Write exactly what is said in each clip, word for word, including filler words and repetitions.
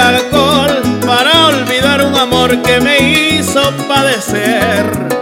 alcohol para olvidar un amor que me hizo padecer.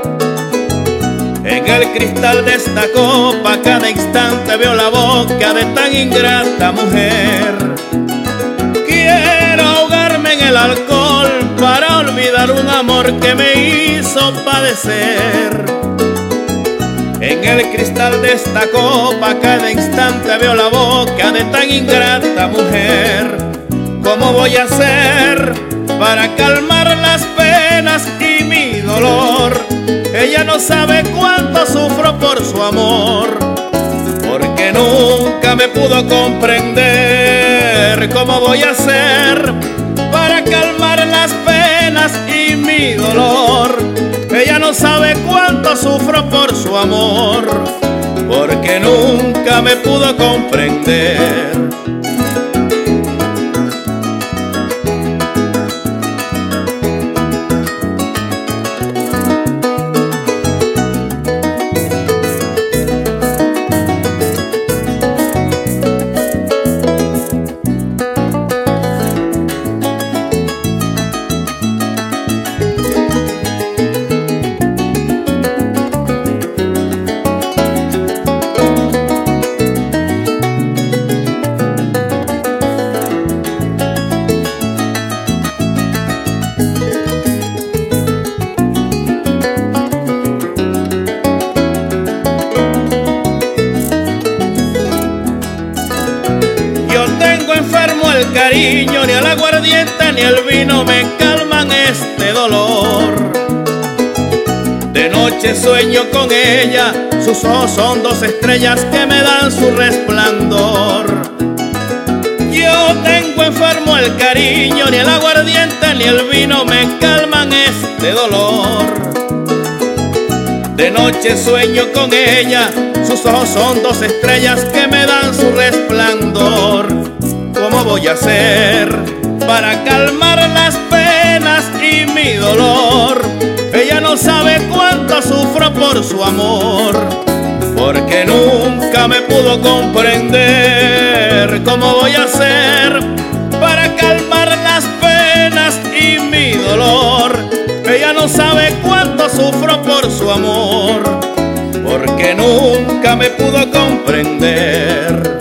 En el cristal de esta copa cada instante veo la boca de tan ingrata mujer. Quiero ahogarme en el alcohol para olvidar un amor que me hizo padecer. En el cristal de esta copa cada instante veo la boca de tan ingrata mujer. ¿Cómo voy a hacer para calmar las penas y mi dolor? Ella no sabe cuánto sufro por su amor, porque nunca me pudo comprender. ¿Cómo voy a hacer para calmar las penas y mi dolor? Ella no sabe cuánto sufro por su amor, porque nunca me pudo comprender. El cariño, ni el aguardiente ni el vino me calman este dolor. De noche sueño con ella, sus ojos son dos estrellas que me dan su resplandor. Yo tengo enfermo el cariño, ni el aguardiente ni el vino me calman este dolor. De noche sueño con ella, sus ojos son dos estrellas que me dan su resplandor. ¿Cómo voy a hacer para calmar las penas y mi dolor? Ella no sabe cuánto sufro por su amor, porque nunca me pudo comprender. ¿Cómo voy a hacer para calmar las penas y mi dolor? Ella no sabe cuánto sufro por su amor, porque nunca me pudo comprender.